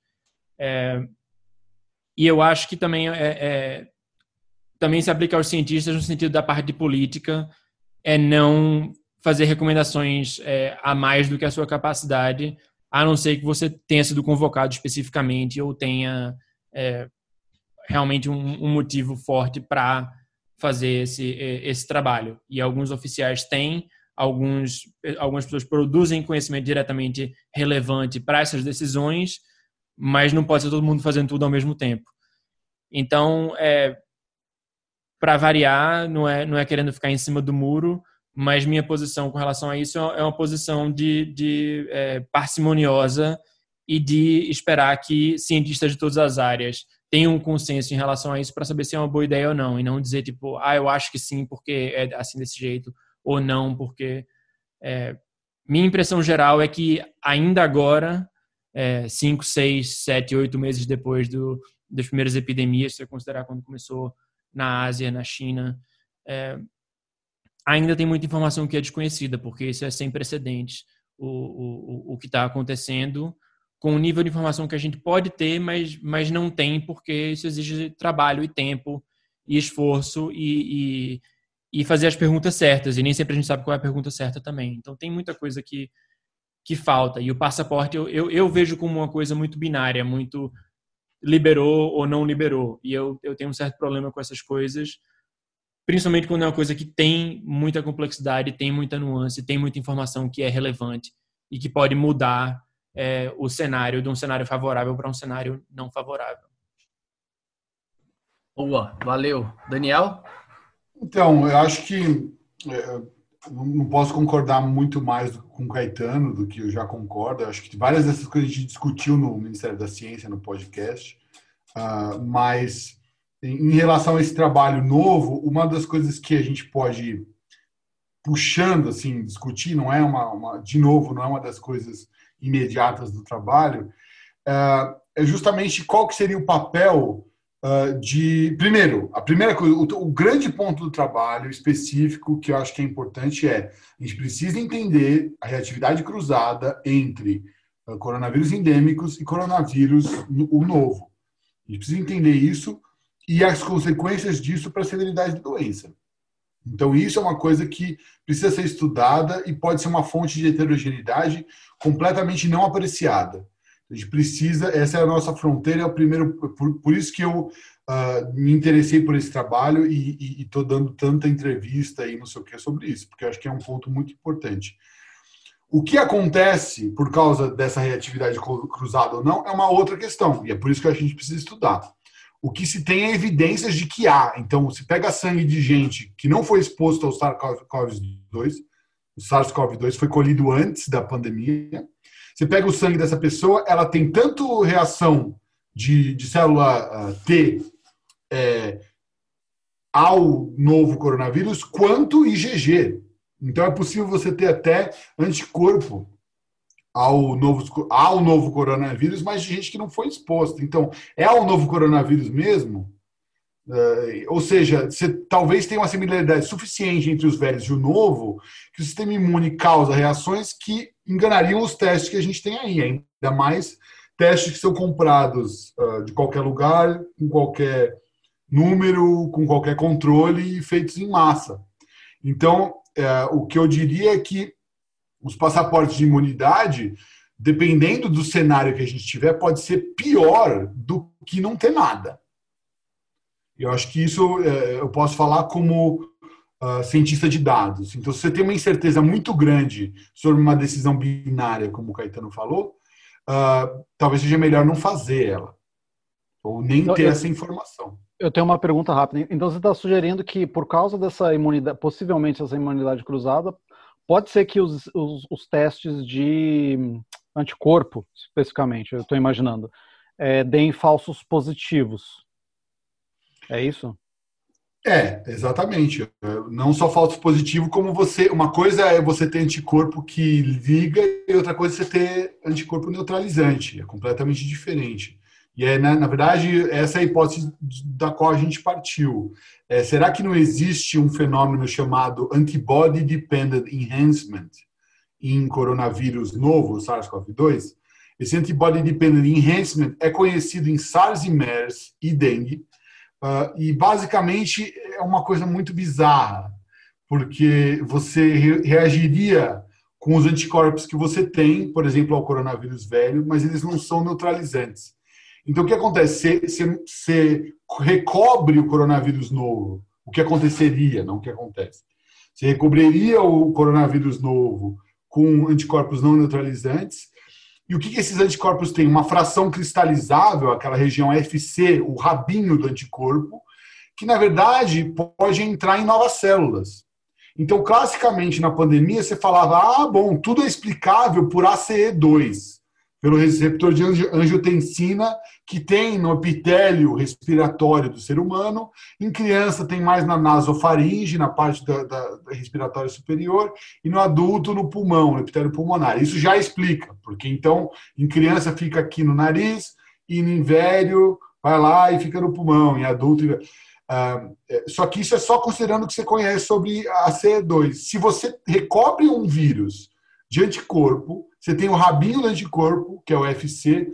E eu acho que também também se aplica aos cientistas no sentido da parte de política, não fazer recomendações a mais do que a sua capacidade, a não ser que você tenha sido convocado especificamente ou tenha realmente um motivo forte para fazer esse trabalho. E alguns oficiais têm, algumas pessoas produzem conhecimento diretamente relevante para essas decisões, mas não pode ser todo mundo fazendo tudo ao mesmo tempo. Então, para variar, não é querendo ficar em cima do muro, mas minha posição com relação a isso é uma posição de parcimoniosa e de esperar que cientistas de todas as áreas tenham um consenso em relação a isso para saber se é uma boa ideia ou não, e não dizer tipo, eu acho que sim porque é assim desse jeito, ou não porque... Minha impressão geral é que ainda agora, 5, 6, 7, 8 meses depois das primeiras epidemias, se você considerar quando começou na Ásia, na China, ainda tem muita informação que é desconhecida, porque isso é sem precedentes, o que está acontecendo, com o nível de informação que a gente pode ter, mas não tem, porque isso exige trabalho e tempo e esforço e fazer as perguntas certas, e nem sempre a gente sabe qual é a pergunta certa também. Então tem muita coisa que falta, e o passaporte eu vejo como uma coisa muito binária, muito liberou ou não liberou, e eu tenho um certo problema com essas coisas, principalmente quando é uma coisa que tem muita complexidade, tem muita nuance, tem muita informação que é relevante e que pode mudar o cenário de um cenário favorável para um cenário não favorável. Boa, valeu. Daniel? Então, eu acho que não posso concordar muito mais com o Caetano do que eu já concordo. Eu acho que várias dessas coisas a gente discutiu no Ministério da Ciência, no podcast, mas em relação a esse trabalho novo, uma das coisas que a gente pode ir puxando, assim, discutir, não é de novo, não é uma das coisas imediatas do trabalho, é justamente qual que seria o papel primeiro, a primeira coisa, o grande ponto do trabalho específico que eu acho que é importante a gente precisa entender a reatividade cruzada entre coronavírus endêmicos e coronavírus o novo. A gente precisa entender isso e as consequências disso para a severidade da doença. Então, isso é uma coisa que precisa ser estudada e pode ser uma fonte de heterogeneidade completamente não apreciada. A gente precisa, essa é a nossa fronteira, é o primeiro, por isso que eu me interessei por esse trabalho e estou dando tanta entrevista e não sei o que sobre isso, porque eu acho que é um ponto muito importante. O que acontece por causa dessa reatividade cruzada ou não é uma outra questão, e é por isso que a gente precisa estudar. O que se tem é evidências de que há. Então, se pega sangue de gente que não foi exposto ao SARS-CoV-2, o SARS-CoV-2 foi colhido antes da pandemia, você pega o sangue dessa pessoa, ela tem tanto reação de célula T ao novo coronavírus, quanto IgG. Então, é possível você ter até anticorpo ao novo coronavírus, mas de gente que não foi exposta. Então, é ao novo coronavírus mesmo? Ou seja, você talvez tenha uma similaridade suficiente entre os velhos e o novo, que o sistema imune causa reações que enganariam os testes que a gente tem aí, ainda mais testes que são comprados de qualquer lugar, com qualquer número, com qualquer controle e feitos em massa. Então, o que eu diria é que os passaportes de imunidade, dependendo do cenário que a gente tiver, pode ser pior do que não ter nada. Eu acho que isso eu posso falar como cientista de dados. Então, se você tem uma incerteza muito grande sobre uma decisão binária, como o Caetano falou, talvez seja melhor não fazer ela, ou nem ter essa informação. Eu tenho uma pergunta rápida. Então, você está sugerindo que, por causa dessa imunidade, possivelmente essa imunidade cruzada, pode ser que os testes de anticorpo, especificamente, eu estou imaginando, deem falsos positivos. É isso? Exatamente. Não só falso positivo, como uma coisa é você ter anticorpo que liga e outra coisa é você ter anticorpo neutralizante. É completamente diferente. E na verdade, essa é a hipótese da qual a gente partiu. Será que não existe um fenômeno chamado Antibody Dependent Enhancement em coronavírus novo, SARS-CoV-2? Esse Antibody Dependent Enhancement é conhecido em SARS e MERS e dengue, e basicamente é uma coisa muito bizarra, porque você reagiria com os anticorpos que você tem, por exemplo, ao coronavírus velho, mas eles não são neutralizantes. Então, o que acontece? Você recobre o coronavírus novo. O que aconteceria, não o que acontece. Você recobriria o coronavírus novo com anticorpos não neutralizantes. E o que esses anticorpos têm? Uma fração cristalizável, aquela região FC, o rabinho do anticorpo, que, na verdade, pode entrar em novas células. Então, classicamente, na pandemia, você falava, bom, tudo é explicável por ACE2, pelo receptor de angiotensina que tem no epitélio respiratório do ser humano. Em criança tem mais na nasofaringe, na parte da respiratória superior, e no adulto no pulmão, no epitélio pulmonar. Isso já explica, porque então em criança fica aqui no nariz e em velho vai lá e fica no pulmão, em adulto... Só que isso é só considerando o que você conhece sobre a CE2. Se você recobre um vírus de anticorpo, você tem o rabinho do anticorpo, que é o FC,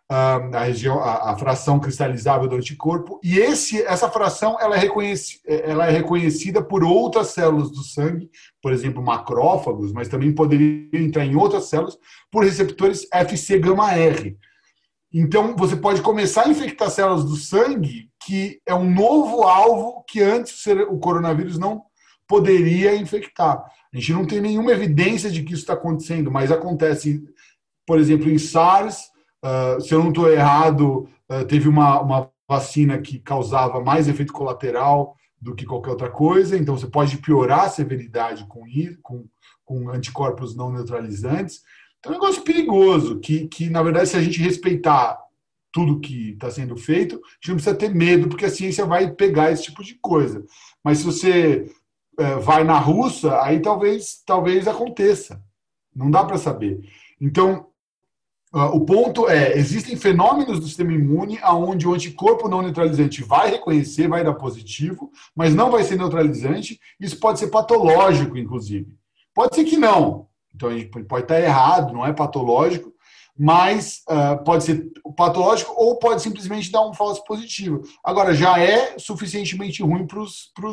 a fração cristalizável do anticorpo, e essa fração ela é reconhecida por outras células do sangue, por exemplo, macrófagos, mas também poderia entrar em outras células por receptores FC gama R. Então, você pode começar a infectar células do sangue, que é um novo alvo que antes o coronavírus não poderia infectar. A gente não tem nenhuma evidência de que isso está acontecendo, mas acontece, por exemplo, em SARS, se eu não estou errado, teve uma vacina que causava mais efeito colateral do que qualquer outra coisa, então você pode piorar a severidade com anticorpos não neutralizantes. Então é um negócio perigoso, que na verdade, se a gente respeitar tudo que está sendo feito, a gente não precisa ter medo, porque a ciência vai pegar esse tipo de coisa. Mas se você vai na russa, aí talvez aconteça. Não dá para saber. Então, o ponto existem fenômenos do sistema imune onde o anticorpo não neutralizante vai reconhecer, vai dar positivo, mas não vai ser neutralizante. Isso pode ser patológico, inclusive. Pode ser que não. Então, a gente pode estar errado, não é patológico, mas pode ser patológico ou pode simplesmente dar um falso positivo. Agora, já é suficientemente ruim para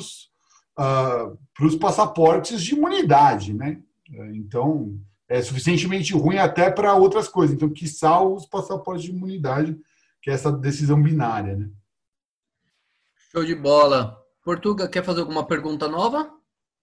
os passaportes de imunidade, né? Então, é suficientemente ruim até para outras coisas. Então, quiçá os passaportes de imunidade, que é essa decisão binária, né? Show de bola. Portuga, quer fazer alguma pergunta nova?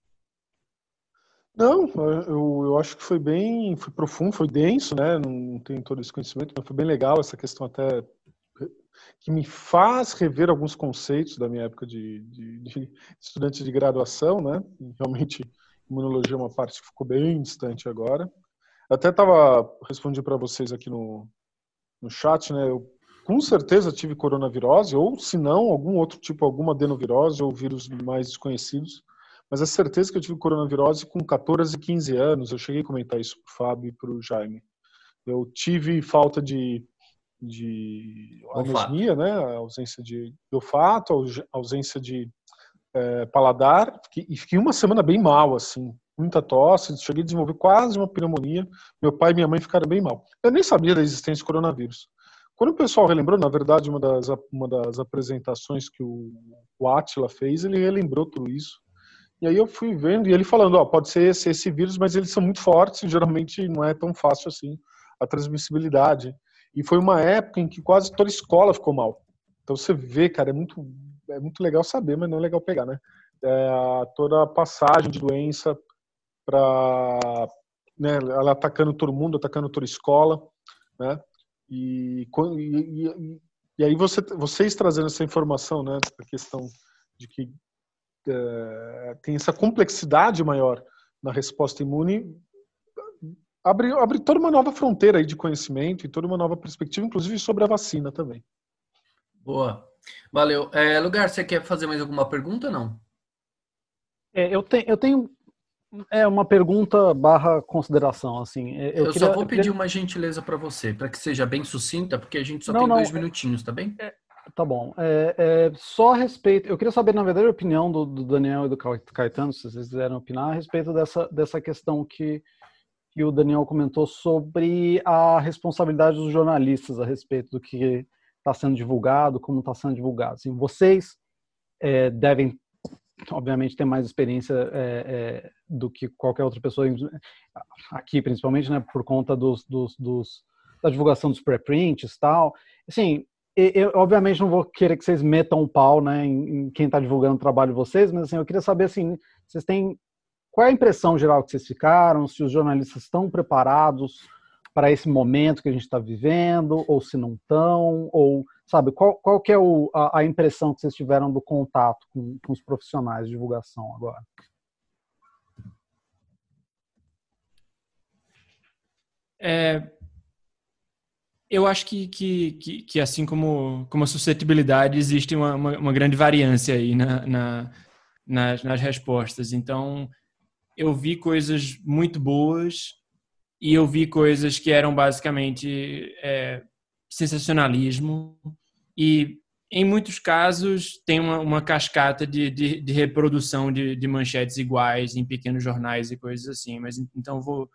Não, eu acho que foi profundo, foi denso, né? Não tenho todo esse conhecimento, mas foi bem legal essa questão até que me faz rever alguns conceitos da minha época de estudante de graduação, né? Realmente, imunologia é uma parte que ficou bem distante agora. Até respondi para vocês aqui no chat, né? Eu com certeza tive coronavirose, ou se não, algum outro tipo, alguma adenovirose ou vírus mais desconhecidos. Mas é certeza que eu tive coronavirose com 14, 15 anos. Eu cheguei a comentar isso para o Fábio e para o Jaime. Eu tive falta de anosmia, né? Ausência de olfato, ausência de paladar. E fiquei uma semana bem mal, assim. Muita tosse. Cheguei a desenvolver quase uma pneumonia. Meu pai e minha mãe ficaram bem mal. Eu nem sabia da existência do coronavírus. Quando o pessoal relembrou, na verdade, uma das apresentações que o Átila fez, ele relembrou tudo isso. E aí eu fui vendo, e ele falando, pode ser esse vírus, mas eles são muito fortes e geralmente não é tão fácil assim a transmissibilidade. E foi uma época em que quase toda escola ficou mal. Então você vê, cara, é muito legal saber, mas não é legal pegar, né? Toda a passagem de doença para, né, ela atacando todo mundo, atacando toda a escola, né? E aí vocês trazendo essa informação, né, a questão de que tem essa complexidade maior na resposta imune, abre toda uma nova fronteira aí de conhecimento e toda uma nova perspectiva, inclusive sobre a vacina também. Boa. Valeu. Lugar, você quer fazer mais alguma pergunta, não? Eu tenho uma pergunta / consideração, assim. Eu só vou pedir uma gentileza para você, para que seja bem sucinta, porque a gente só tem 2 minutinhos, tá bem? Tá bom. Só a respeito... Eu queria saber, na verdade, a opinião do Daniel e do Caetano, se vocês quiserem opinar, a respeito dessa questão que o Daniel comentou sobre a responsabilidade dos jornalistas a respeito do que está sendo divulgado, como está sendo divulgado. Assim, vocês devem, obviamente, ter mais experiência do que qualquer outra pessoa, aqui principalmente, né, por conta da divulgação dos preprints e tal. Assim, eu obviamente não vou querer que vocês metam o pau, né, em quem está divulgando o trabalho de vocês, mas assim, eu queria saber, assim, vocês têm... Qual é a impressão geral que vocês ficaram? Se os jornalistas estão preparados para esse momento que a gente está vivendo, ou se não estão, ou, sabe, qual que é a impressão que vocês tiveram do contato com os profissionais de divulgação agora? Eu acho que assim como a suscetibilidade, existe uma grande variância aí nas respostas. Então, eu vi coisas muito boas e eu vi coisas que eram basicamente sensacionalismo, e em muitos casos tem uma cascata de reprodução de manchetes iguais em pequenos jornais e coisas assim. Mas então vou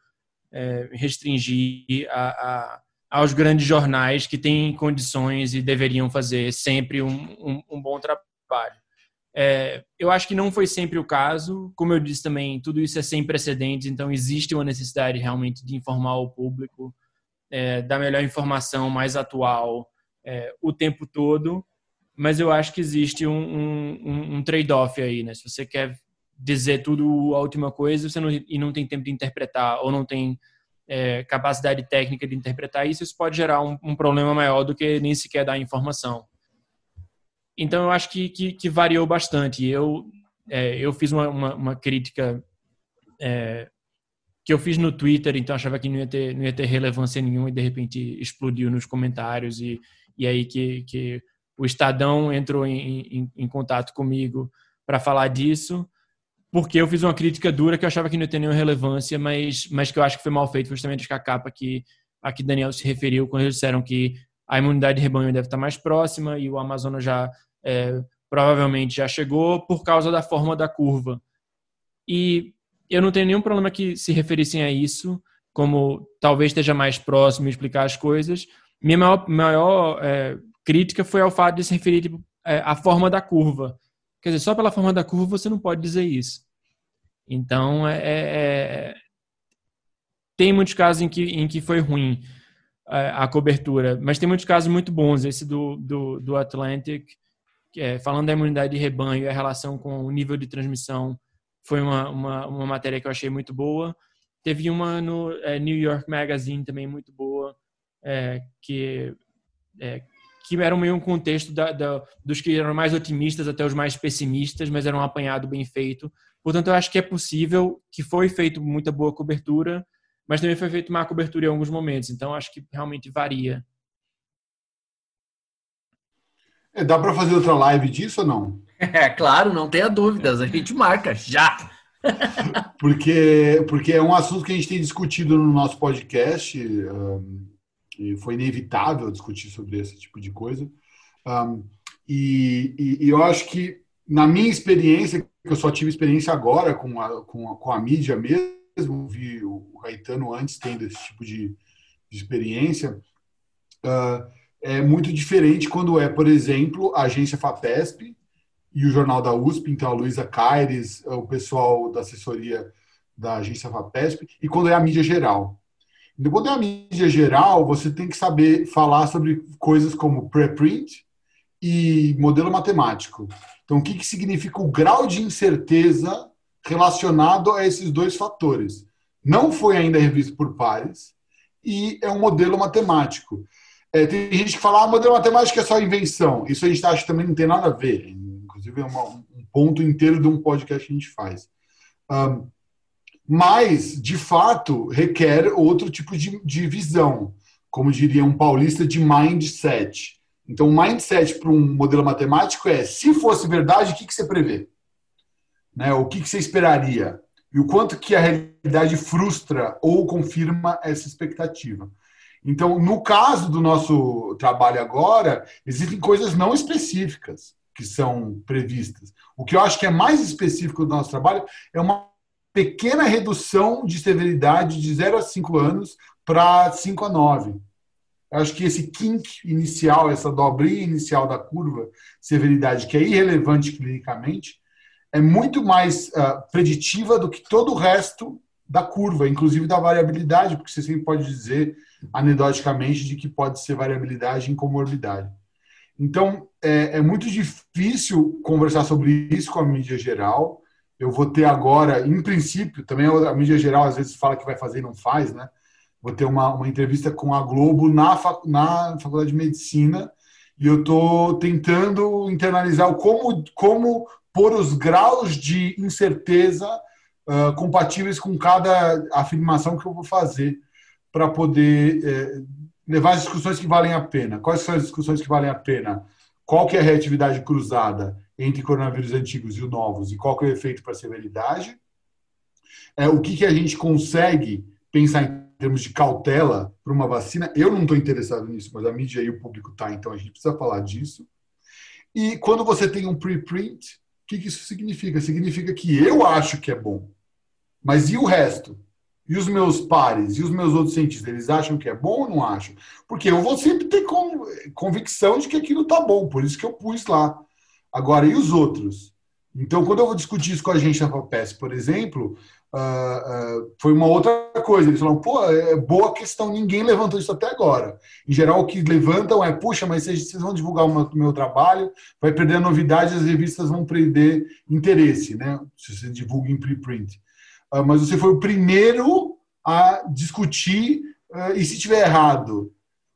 restringir aos grandes jornais que têm condições e deveriam fazer sempre um bom trabalho. Eu acho que não foi sempre o caso. Como eu disse também, tudo isso é sem precedentes, então existe uma necessidade realmente de informar o público da melhor informação mais atual o tempo todo, mas eu acho que existe um trade-off aí, né? Se você quer dizer tudo a última coisa e não tem tempo de interpretar, ou não tem capacidade técnica de interpretar isso pode gerar um problema maior do que nem sequer dar informação. Então, eu acho que variou bastante. Eu fiz uma crítica que eu fiz no Twitter, então achava que não ia ter relevância nenhuma, e de repente explodiu nos comentários, e aí que o Estadão entrou em contato comigo para falar disso, porque eu fiz uma crítica dura que eu achava que não ia ter nenhuma relevância, mas que eu acho que foi mal feito, justamente com a capa a que Daniel se referiu, quando eles disseram que a imunidade de rebanho deve estar mais próxima e o Amazonas provavelmente já chegou por causa da forma da curva. E eu não tenho nenhum problema que se referissem a isso, como talvez esteja mais próximo e explicar as coisas. Minha maior crítica foi ao fato de se referir à forma da curva. Quer dizer, só pela forma da curva você não pode dizer isso. Então, tem muitos casos em que foi ruim a cobertura, mas tem muitos casos muito bons. Esse do Atlantic, falando da imunidade de rebanho e a relação com o nível de transmissão, foi uma matéria que eu achei muito boa. Teve uma no New York Magazine também muito boa, que era meio um contexto dos que eram mais otimistas até os mais pessimistas, mas era um apanhado bem feito. Portanto, eu acho que é possível, que foi feito muita boa cobertura, mas também foi feita má cobertura em alguns momentos. Então, acho que realmente varia. Dá para fazer outra live disso ou não? Claro, não tenha dúvidas, a gente marca já. Porque é um assunto que a gente tem discutido no nosso podcast, e foi inevitável discutir sobre esse tipo de coisa. E eu acho que, na minha experiência, que eu só tive experiência agora com a mídia mesmo, vi o Caetano antes tendo esse tipo de experiência, é muito diferente quando é, por exemplo, a agência FAPESP e o Jornal da USP, então a Luísa Caires, o pessoal da assessoria da agência FAPESP, e quando é a mídia geral. Então, quando é a mídia geral, você tem que saber falar sobre coisas como preprint e modelo matemático. Então, o que significa o grau de incerteza relacionado a esses dois fatores? Não foi ainda revisto por pares e é um modelo matemático. Tem gente que fala, modelo matemático é só invenção. Isso a gente acha que também não tem nada a ver. Inclusive, é um ponto inteiro de um podcast que a gente faz. Mas, de fato, requer outro tipo de visão. Como diria um paulista, de mindset. Então, o mindset para um modelo matemático é, se fosse verdade, o que você prevê? Né? O que você esperaria? E o quanto que a realidade frustra ou confirma essa expectativa. Então, no caso do nosso trabalho agora, existem coisas não específicas que são previstas. O que eu acho que é mais específico do nosso trabalho é uma pequena redução de severidade de 0 a 5 anos para 5 a 9. Eu acho que esse kink inicial, essa dobrinha inicial da curva severidade, que é irrelevante clinicamente, é muito mais preditiva do que todo o resto da curva, inclusive da variabilidade, porque você sempre pode dizer anedoticamente de que pode ser variabilidade em comorbidade. Então, é muito difícil conversar sobre isso com a mídia geral. Eu vou ter agora, em princípio, também a mídia geral às vezes fala que vai fazer e não faz, né? Vou ter uma entrevista com a Globo na Faculdade de Medicina e eu estou tentando internalizar como pôr os graus de incerteza compatíveis com cada afirmação que eu vou fazer para poder levar as discussões que valem a pena. Quais são as discussões que valem a pena? Qual que é a reatividade cruzada entre coronavírus antigos e os novos e qual que é o efeito para a severidade? O que a gente consegue pensar em termos de cautela para uma vacina? Eu não estou interessado nisso, mas a mídia e o público está, então a gente precisa falar disso. E quando você tem um preprint, o que isso significa? Significa que eu acho que é bom, mas e o resto? E os meus pares, e os meus outros cientistas, eles acham que é bom ou não acham? Porque eu vou sempre ter convicção de que aquilo está bom, por isso que eu pus lá. Agora, e os outros? Então, quando eu vou discutir isso com a agência FAPESP, por exemplo, foi uma outra coisa. Eles falaram, é boa questão, ninguém levantou isso até agora. Em geral, o que levantam é, puxa, mas vocês vão divulgar o meu trabalho, vai perder a novidade, as revistas vão perder interesse, né? Se você divulga em preprint. Mas você foi o primeiro a discutir, e se tiver errado?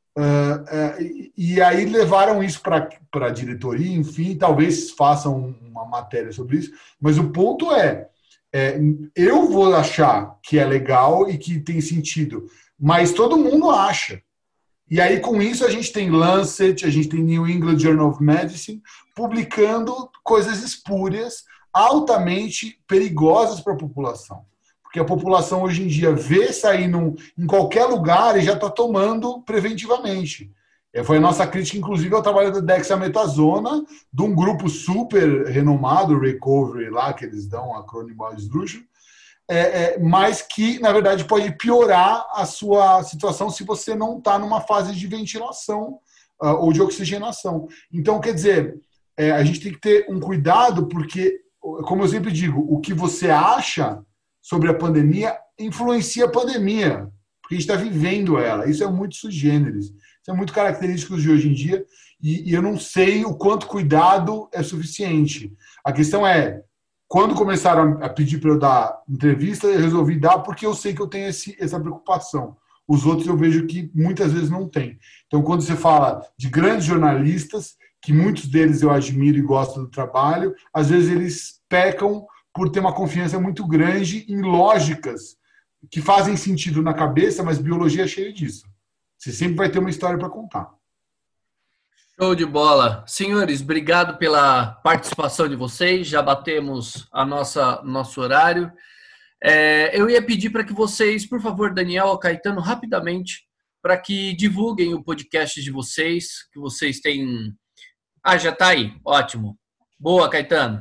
E aí levaram isso para a diretoria, enfim, talvez façam uma matéria sobre isso, mas o ponto eu vou achar que é legal e que tem sentido, mas todo mundo acha. E aí, com isso, a gente tem Lancet, a gente tem New England Journal of Medicine, publicando coisas espúrias, altamente perigosas para a população. Porque a população hoje em dia vê sair em qualquer lugar e já está tomando preventivamente. Foi a nossa crítica, inclusive, ao trabalho da dexametasona, de um grupo super renomado, Recovery, lá, que eles dão acrônimo esdrúxulo, mas que, na verdade, pode piorar a sua situação se você não está numa fase de ventilação ou de oxigenação. Então, quer dizer, a gente tem que ter um cuidado, porque, como eu sempre digo, o que você acha sobre a pandemia influencia a pandemia, porque a gente está vivendo ela. Isso é muito sui generis. Isso é muito característico de hoje em dia e eu não sei o quanto cuidado é suficiente. A questão é, quando começaram a pedir para eu dar entrevista, eu resolvi dar porque eu sei que eu tenho essa preocupação. Os outros eu vejo que muitas vezes não tem. Então, quando você fala de grandes jornalistas, que muitos deles eu admiro e gosto do trabalho, às vezes eles pecam por ter uma confiança muito grande em lógicas que fazem sentido na cabeça, mas biologia é cheia disso. Você sempre vai ter uma história para contar. Show de bola. Senhores, obrigado pela participação de vocês. Já batemos nosso horário. Eu ia pedir para que vocês, por favor, Daniel ou Caetano, rapidamente, para que divulguem o podcast de vocês, que vocês têm... já está aí. Ótimo. Boa, Caetano.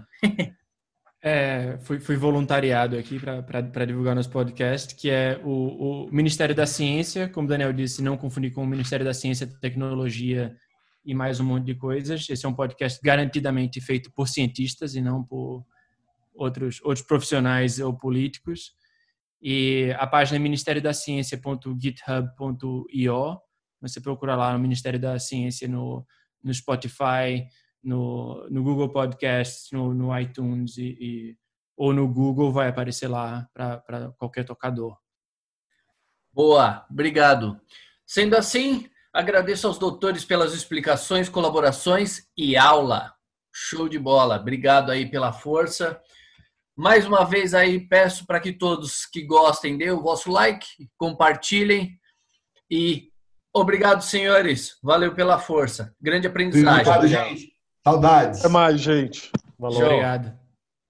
Fui voluntariado aqui para divulgar nosso podcast, que é o Ministério da Ciência, como o Daniel disse, não confundir com o Ministério da Ciência, Tecnologia e mais um monte de coisas. Esse é um podcast garantidamente feito por cientistas e não por outros profissionais ou políticos. E a página é ministeriodaciencia.github.io. Você procura lá no Ministério da Ciência no Spotify, no Google Podcasts, no iTunes ou no Google, vai aparecer lá para qualquer tocador. Boa, obrigado. Sendo assim, agradeço aos doutores pelas explicações, colaborações e aula. Show de bola. Obrigado aí pela força. Mais uma vez aí peço para que todos que gostem dêem o vosso like, compartilhem e obrigado, senhores. Valeu pela força. Grande aprendizagem. Obrigado, gente. Saudades. Até mais, gente. Valeu. Obrigado.